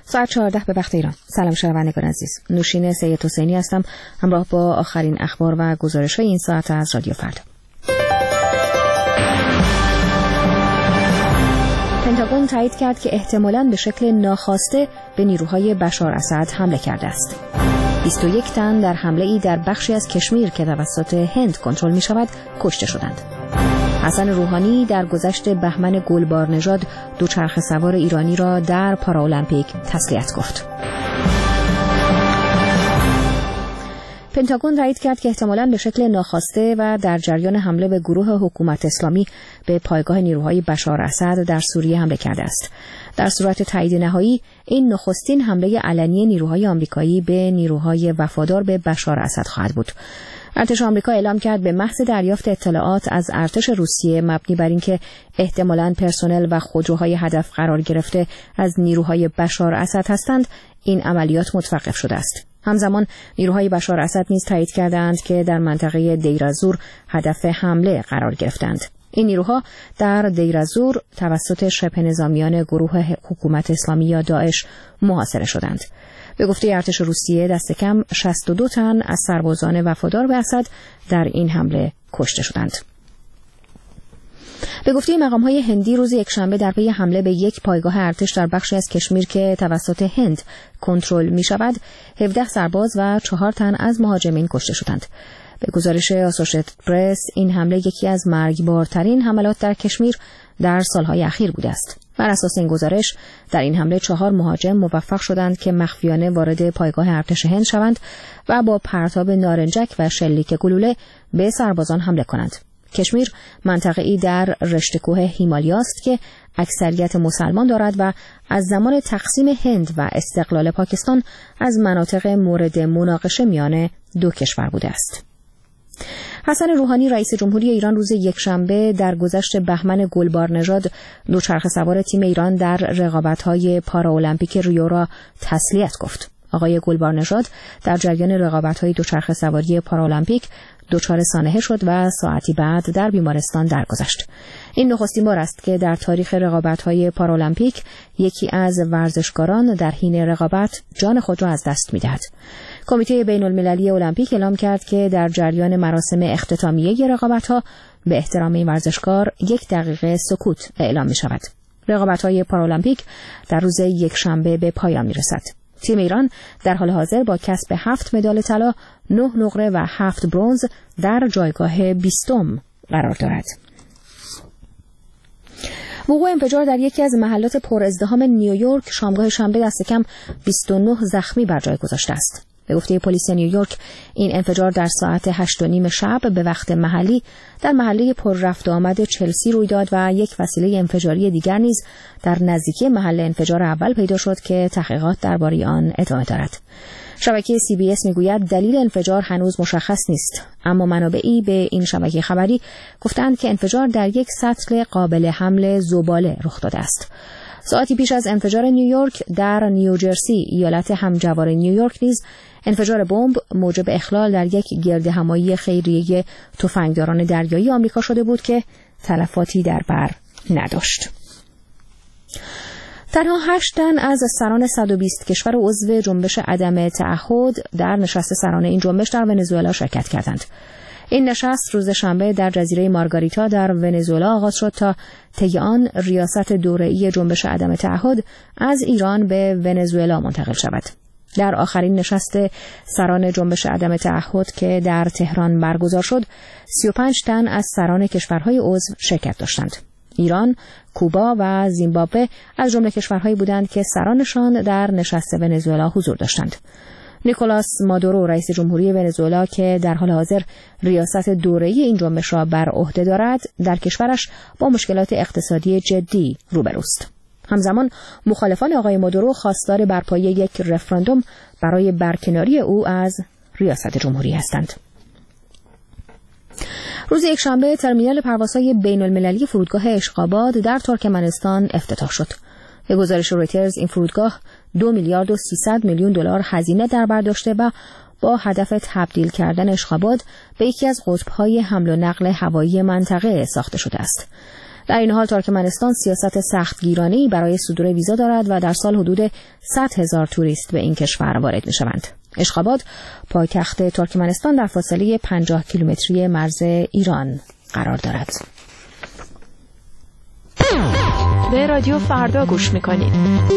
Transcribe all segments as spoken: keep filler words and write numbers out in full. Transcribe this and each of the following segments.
ساعت چهارده به وقت ایران. سلام شنوندگان عزیز. نوشین سید حسینی هستم همراه با آخرین اخبار و گزارش‌های این ساعت از رادیو فردا. پنتاگون تایید کرد که احتمالاً به شکل ناخواسته به نیروهای بشار اسد حمله کرده است. بیست و یک تن در حمله‌ای در بخشی از کشمیر که توسط هند کنترل می‌شود کشته شدند. حسن روحانی در گذشت بهمن گلبارنژاد دوچرخه سوار ایرانی را در پارالمپیک تسلیت گفت. پنتاگون تایید کرد که احتمالاً به شکل ناخواسته و در جریان حمله به گروه حکومت اسلامی به پایگاه نیروهای بشار اسد در سوریه حمله کرده است. در صورت تایید نهایی این نخستین حمله علنی نیروهای آمریکایی به نیروهای وفادار به بشار اسد خواهد بود. ارتش آمریکا اعلام کرد به محض دریافت اطلاعات از ارتش روسیه مبنی بر اینکه احتمالاً پرسنل و خودروهای هدف قرار گرفته از نیروهای بشار اسد هستند، این عملیات متوقف شده است. همزمان نیروهای بشار اسد نیز تایید کردند که در منطقه دیر از-زور هدف حمله قرار گرفتند. این نیروها در دیر از-زور توسط شبه نظامیان گروه حکومت اسلامی یا داعش محاصره شدند. به گفته ارتش روسیه دست کم شصت و دو تن از سربازان وفادار به اسد در این حمله کشته شدند. به گفته مقام‌های هندی روز یکشنبه در پی حمله به یک پایگاه ارتش در بخشی از کشمیر که توسط هند کنترل می‌شود، هفده سرباز و چهار تن از مهاجمین کشته شدند. به گزارش آسوشیتد پرس این حمله یکی از مرگبارترین حملات در کشمیر در سالهای اخیر بوده است. بر اساس این گزارش در این حمله چهار مهاجم موفق شدند که مخفیانه وارد پایگاه ارتش هند شوند و با پرتاب نارنجک و شلیک گلوله به سربازان حمله کنند. کشمیر منطقه‌ای در رشته کوه هیمالیا است که اکثریت مسلمان دارد و از زمان تقسیم هند و استقلال پاکستان از مناطق مورد مناقشه میان دو کشور بوده است. حسن روحانی رئیس جمهوری ایران روز یکشنبه در گذشت بهمن گلبارنژاد دوچرخه سوار تیم ایران در رقابت‌های پارالمپیک ریو را تسلیت گفت. آقای گلبارنژاد در جریان رقابت‌های دوچرخه سواری پارالمپیک دچار سانحه شد و ساعتی بعد در بیمارستان درگذشت. این نخستین بار است که در تاریخ رقابت‌های پارالمپیک یکی از ورزشکاران در حین رقابت جان خود را از دست می‌دهد. کمیته بین‌المللی المپیک اعلام کرد که در جریان مراسم اختتامیه رقابت‌ها به احترام این ورزشکار یک دقیقه سکوت اعلام می‌شود. رقابت‌های پارالمپیک در روز یکشنبه به پایان می‌رسد. تیم ایران در حال حاضر با کسب هفت مدال طلا، نه نقره و هفت برنز در جایگاه بیستم قرار دارد. وقوع انفجار در یکی از محلات پر ازدحام نیویورک شامگاه شنبه دست کم بیست و نه زخمی بر جای گذاشته است. به گفته پلیس نیویورک این انفجار در ساعت هشت و نیم شب به وقت محلی در محله پر رفت و آمد چلسی روی داد و یک وسیله انفجاری دیگر نیز در نزدیکی محل انفجار اول پیدا شد که تحقیقات درباره آن ادامه دارد. شبکه سی بی اس میگوید دلیل انفجار هنوز مشخص نیست، اما منابعی به این شبکه خبری گفتند که انفجار در یک سطل قابل حمل زباله رخ داده است. ساعتی پیش از انفجار نیویورک در نیوجرسی ایالت همجوار نیویورک نیز انفجار بمب موجب اخلال در یک گردهمایی خیریه تفنگداران دریایی آمریکا شده بود که تلفاتی در بر نداشت. تنها هشت تن از سران صد و بیست کشور عضو جنبش عدم تعهد در نشست سران این جنبش در ونزوئلا شرکت کردند. این نشست روز شنبه در جزیره مارگاریتا در ونزوئلا آغاز شد تا طی آن ریاست دوره‌ای جنبش عدم تعهد از ایران به ونزوئلا منتقل شود. در آخرین نشست سران جنبش عدم تعهد که در تهران برگزار شد، سی و پنج تن از سران کشورهای عضو شرکت داشتند. ایران، کوبا و زیمبابوه از جمله کشورهایی بودند که سرانشان در نشست ونزوئلا حضور داشتند. نیکولاس مادورو رئیس جمهوری ونزوئلا که در حال حاضر ریاست دوره‌ای این جنبش را بر عهده دارد، در کشورش با مشکلات اقتصادی جدی روبروست. همزمان مخالفان آقای مادورو خواستار برپایی یک رفراندوم برای برکناری او از ریاست جمهوری هستند. روز یکشنبه ترمینال پروازهای بین‌المللی فرودگاه اشقاباد در ترکمنستان افتتاح شد. به گزارش رویترز این فرودگاه دو میلیارد و سیصد میلیون دلار هزینه در بر داشته و با هدف تبدیل کردن اشقاباد به یکی از قطب‌های حمل و نقل هوایی منطقه ساخته شده است. در این حال ترکمنستان سیاست سختگیرانه‌ای برای صدور ویزا دارد و در سال حدود صد هزار توریست به این کشور وارد می‌شوند. اشخاباد، پایتخت ترکمنستان، در فاصله پنجاه کیلومتری مرز ایران قرار دارد. به رادیو فردا گوش می‌کنید.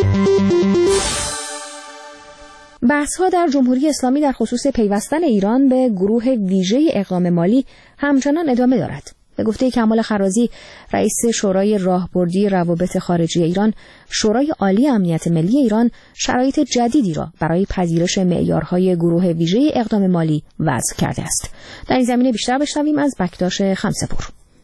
بحث‌ها در جمهوری اسلامی در خصوص پیوستن ایران به گروه ویژه اقدام مالی همچنان ادامه دارد. به گفته کمال خرازی، رئیس شورای راهبردی روابط خارجی ایران، شورای عالی امنیت ملی ایران شرایط جدیدی را برای پذیرش معیارهای گروه ویژه اقدام مالی وضع کرده است. در این زمینه بیشتر بشنویم از بکتاش خمسه‌پور.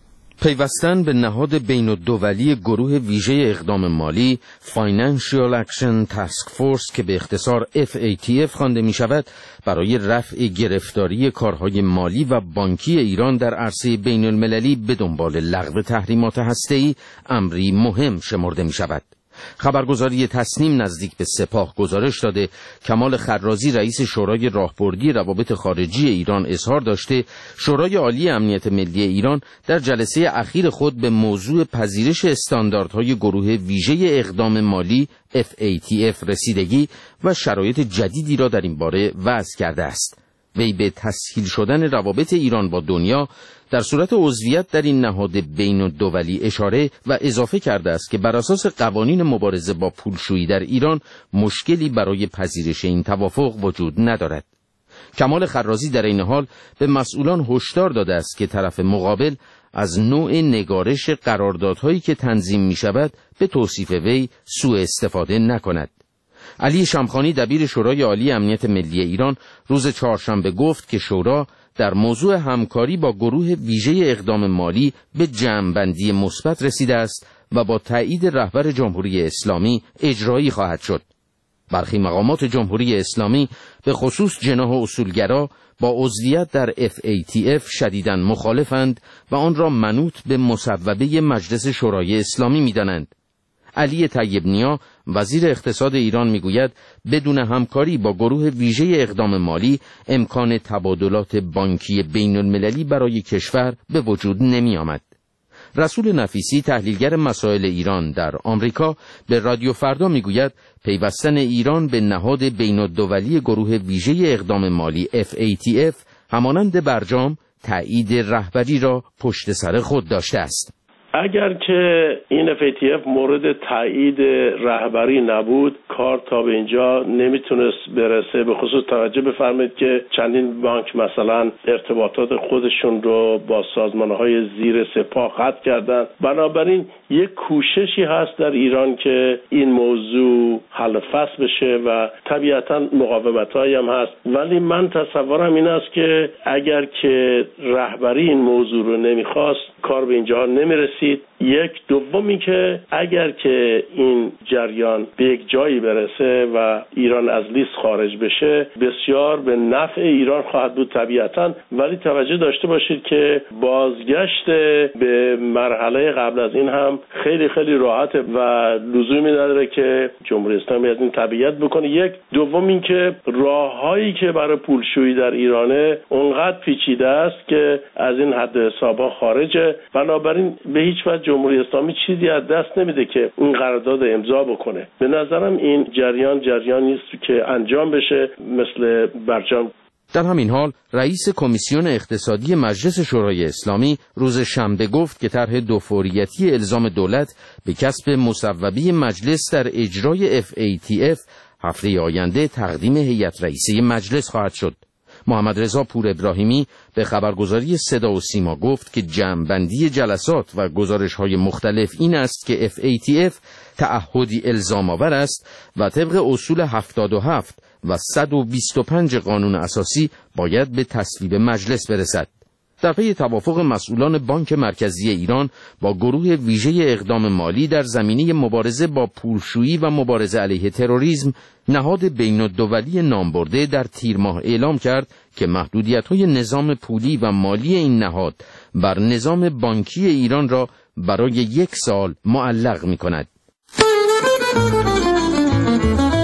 پیوستن به نهاد بین‌الدولی گروه ویژه اقدام مالی Financial Action Task Force که به اختصار اف ای تی اف خوانده می شود، برای رفع گرفتاری کارهای مالی و بانکی ایران در عرصه بین المللی به دنبال لغو تحریمات هسته‌ای امری مهم شمرده می شود. خبرگزاری تصنیم نزدیک به سپاه گزارش داده کمال خرازی، رئیس شورای راهبردی روابط خارجی ایران، اظهار داشته شورای عالی امنیت ملی ایران در جلسه اخیر خود به موضوع پذیرش استانداردهای گروه ویژه اقدام مالی اف ای تی اف رسیدگی و شرایط جدیدی را در این باره وضع کرده است. وی به تسهیل شدن روابط ایران با دنیا در صورت عضویت در این نهاد بین‌الدولی اشاره و اضافه کرده است که بر اساس قوانین مبارزه با پولشویی در ایران مشکلی برای پذیرش این توافق وجود ندارد. کمال خرازی در این حال به مسئولان هشدار داده است که طرف مقابل از نوع نگارش قراردادهایی که تنظیم می شود به توصیف وی سوء استفاده نکند. علی شمخانی، دبیر شورای عالی امنیت ملی ایران، روز چهارشنبه گفت که شورا در موضوع همکاری با گروه ویژه اقدام مالی به جمع‌بندی مثبت رسیده است و با تایید رهبر جمهوری اسلامی اجرایی خواهد شد. برخی مقامات جمهوری اسلامی به خصوص جناح اصولگرا با عضویت در اف ای تی اف شدیداً مخالفند و آن را منوط به مصوبه مجلس شورای اسلامی می‌دانند. علی طیب نیا، وزیر اقتصاد ایران، میگوید بدون همکاری با گروه ویژه اقدام مالی امکان تبادلات بانکی بین المللی برای کشور به وجود نمی آمد. رسول نفیسی، تحلیلگر مسائل ایران در آمریکا، به رادیو فردا میگوید پیوستن ایران به نهاد بین‌الدولی گروه ویژه اقدام مالی اف ای تی اف همانند برجام تایید رهبری را پشت سر خود داشته است. اگر که این اف ای تی اف مورد تایید رهبری نبود، کار تا به اینجا نمیتونست برسه. به خصوص توجه بفرمایید که چندین بانک مثلا ارتباطات خودشون رو با سازمانهای زیر سپاه قطع کردن. بنابراین یک کوششی هست در ایران که این موضوع حل فصل بشه و طبیعتا مقاومت‌هایی هم هست، ولی من تصورم این است که اگر که رهبری این موضوع رو نمیخواست، کار به اینجا نمیرسید. یک دومی که اگر که این جریان به یک جایی برسه و ایران از لیست خارج بشه، بسیار به نفع ایران خواهد بود طبیعتا، ولی توجه داشته باشید که بازگشت به مرحله قبل از این هم خیلی خیلی راحته و لزومی نداره که جمهوری اسلامی از این تبعیت بکنه. یک دوم این که راههایی که برای پولشویی در ایرانه اونقدر پیچیده است که از این حد حسابها خارجه. بنابراین به هیچ وجه جمهوری اسلامی چیزی از دست نمیده که این قرارداد امضا بکنه. به نظرم این جریان جریانی است که انجام بشه مثل برجام. در همین حال رئیس کمیسیون اقتصادی مجلس شورای اسلامی روز شنبه گفت که طرح دو فوریتی الزام دولت به کسب مصوبه مجلس در اجرای اف ای تی اف هفته آینده تقدیم هیئت رئیسه مجلس خواهد شد. محمد رضا پور ابراهیمی به خبرگزاری صدا و سیما گفت که جمع‌بندی جلسات و گزارش‌های مختلف این است که اف ای تی اف تعهدی الزام آور است و طبق اصول هفتاد و هفت و صد و بیست و پنج قانون اساسی باید به تصویب مجلس برسد. در پی توافق مسئولان بانک مرکزی ایران با گروه ویژه اقدام مالی در زمینه مبارزه با پولشویی و مبارزه علیه تروریسم، نهاد بین‌الدولی نامبرده در تیر ماه اعلام کرد که محدودیت‌های نظام پولی و مالی این نهاد بر نظام بانکی ایران را برای یک سال معلق می‌کند.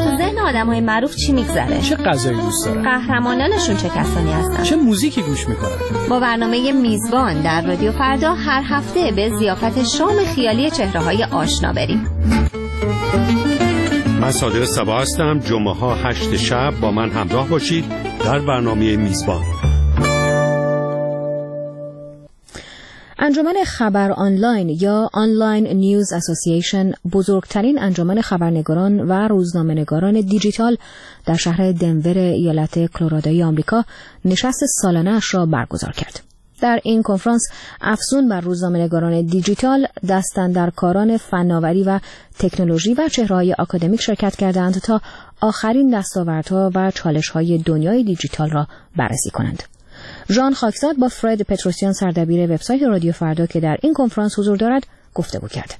آدم‌های معروف چی میگذره؟ چه غذایی دوست دارن؟ قهرمانانشون چه کسانی هستن؟ چه موزیکی گوش میکنن؟ با برنامه میزبان در رادیو فردا هر هفته به ضیافت شام خیالی چهره‌های آشنا بریم. من صادق صبا هستم. جمعه ها هشت شب با من همراه باشید در برنامه میزبان. انجمن خبر آنلاین یا آنلاین نیوز اسوسییشن بزرگترین انجمن خبرنگاران و روزنامه‌نگاران دیجیتال در شهر دنور ایالت کلرادوی آمریکا نشست سالانه‌اش را برگزار کرد. در این کنفرانس افزون بر روزنامه‌نگاران دیجیتال، دستاندرکاران فناوری و تکنولوژی و چهره‌های آکادمیک شرکت کردند تا آخرین دستاوردها و چالش‌های دنیای دیجیتال را بررسی کنند. ژان خاکزاد با فرد پتروسیان سردبیر وبسایت رادیو فردا که در این کنفرانس حضور دارد گفتگو کرد.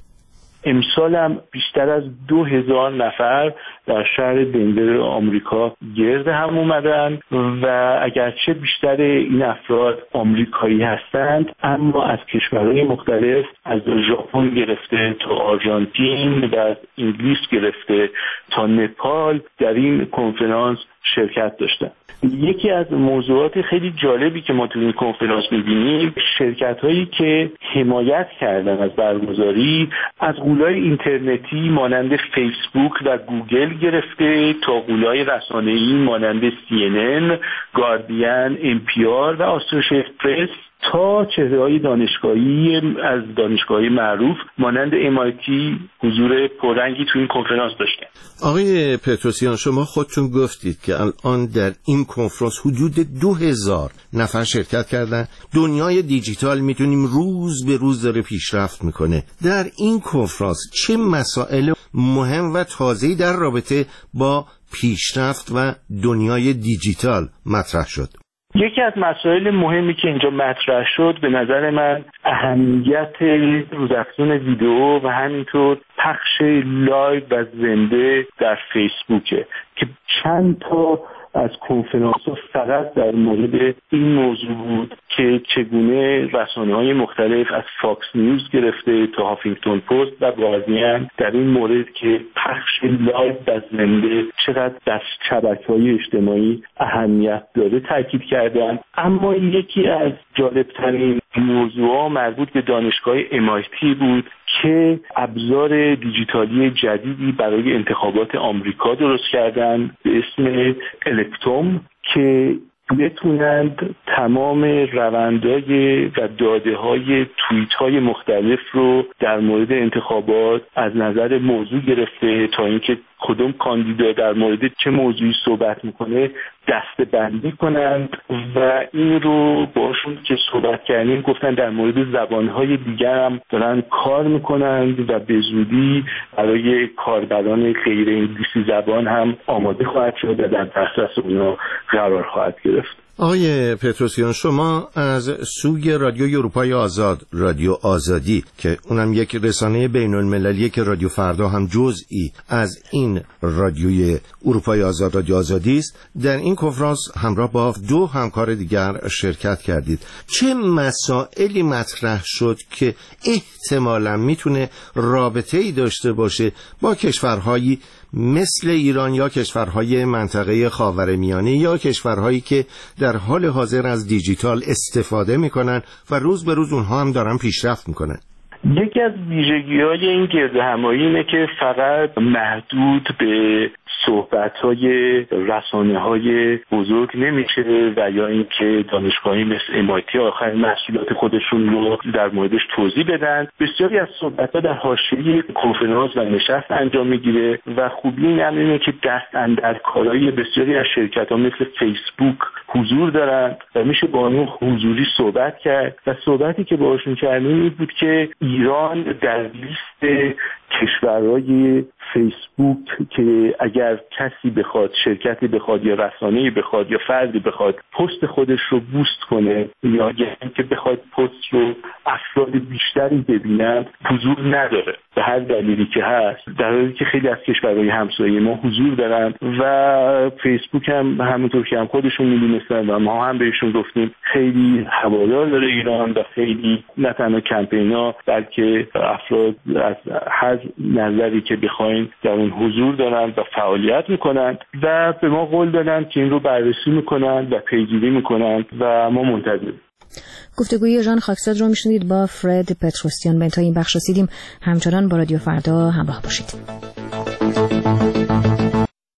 امسال هم بیشتر از دو هزار نفر در شهر دنور آمریکا گرد هم اومدن و اگرچه بیشتر این افراد آمریکایی هستند، اما از کشورهای مختلف، از ژاپن گرفته تا آرژانتین و از انگلیس گرفته تا نپال در این کنفرانس شرکت داشتن. یکی از موضوعات خیلی جالبی که ما تو این کنفرانس می‌بینیم، شرکت‌هایی که حمایت کردن از برگزاری از غولای اینترنتی مانند فیسبوک و گوگل گرفته تا غولای رسانه‌ای مانند سی ان ان، گاردین، ام پی آر و آسوشیتد پرس تا چهره‌های دانشگاهی از دانشگاه‌های معروف مانند ام آی تی حضور پررنگی تو این کنفرانس داشتن. آقای پتروسیان، شما خودتون گفتید که الان در این کنفرانس حدود دو هزار نفر شرکت کردن. دنیای دیجیتال میتونیم روز به روز داره پیشرفت میکنه. در این کنفرانس چه مسائل مهم و تازه‌ای در رابطه با پیشرفت و دنیای دیجیتال مطرح شد؟ یکی از مسائل مهمی که اینجا مطرح شد به نظر من اهمیت روزافزون ویدیو و همینطور پخش لایو و زنده در فیسبوکه که چند تا از کنفرانس ها فقط در مورد این موضوع بود که چگونه رسانه‌های مختلف از فاکس نیوز گرفته تا هافینگتون پست و گاردین در این مورد که پخش لایو و زنده چقدر در شبکه‌های اجتماعی اهمیت داره تاکید کردن. اما یکی از جالبترین موضوعات مربوط به دانشگاه ام آی تی بود که ابزار دیجیتالی جدیدی برای انتخابات آمریکا درست کردن به اسم الکتوم که بتونند تمام روندهای و داده های توییت های مختلف رو در مورد انتخابات از نظر موضوع گرفته تا اینکه کدوم کاندیدا در مورد چه موضوعی صحبت میکنه دسته‌بندی کنند و این رو باشون که صحبت کردیم گفتن در مورد زبانهای دیگر هم دارن کار میکنند و به زودی برای کاربران غیر انگلیسی زبان هم آماده خواهد شد و در دسترس اونا قرار خواهد گرفت. آقای پتروسیان، شما از سوی رادیوی اروپای آزاد، رادیو آزادی که اونم یک رسانه بین المللیه که رادیو فردا هم جزئی از این رادیوی اروپای آزاد، رادیو آزادی است، در این کنفرانس همراه با دو همکار دیگر شرکت کردید. چه مسائلی مطرح شد که احتمالاً میتونه رابطه‌ای داشته باشه با کشورهایی مثل ایران یا کشورهای منطقه خاورمیانه یا کشورهایی که در حال حاضر از دیجیتال استفاده میکنن و روز به روز اونها هم دارن پیشرفت میکنن؟ یکی از ویژگی‌های این گردهمایی اینه که فقط محدود به صحبت‌های رسانه‌های بزرگ نمیشه و یا اینکه دانشگاهی مثل ام آی تی آخرین محصولات خودشون رو در موردش توضیح بدن. بسیاری از صحبت‌ها در حاشیه کنفرانس و نشست انجام میگیره و خوبی این اینه که دست اندرکارای بسیاری از شرکت‌ها مثل فیسبوک حضور دارن و میشه با اون حضوری صحبت کرد و صحبتی که باهاشون کردیم این بود که ایران در لیست کشورهای فیسبوک که اگر کسی بخواد، شرکتی بخواد یا رسانه‌ای بخواد یا فردی بخواد پست خودش رو بوست کنه یا اینکه بخواد پست رو افراد بیشتری ببینن حضور نداره به هر دلیلی که هست، در حالی که خیلی از کشورهای همسایه ما حضور دارن و فیسبوک هم همونطور که هم خودشون می‌دونستن و ما هم بهشون گفتیم خیلی هوادار داره ایران و خیلی نه تنها کمپینا بلکه افراد از هر هر نظری که بخواین در اون حضور دارن و فعالیت میکنن و به ما قول دادن که این رو بررسی میکنن و پیگیری میکنن و ما منتظریم. گفتگوی ژان خاکزاد رو میشنید با فرد پتروسیان. به انتهای این بخش رسیدیم. همچنان با رادیو فردا همراه باشید.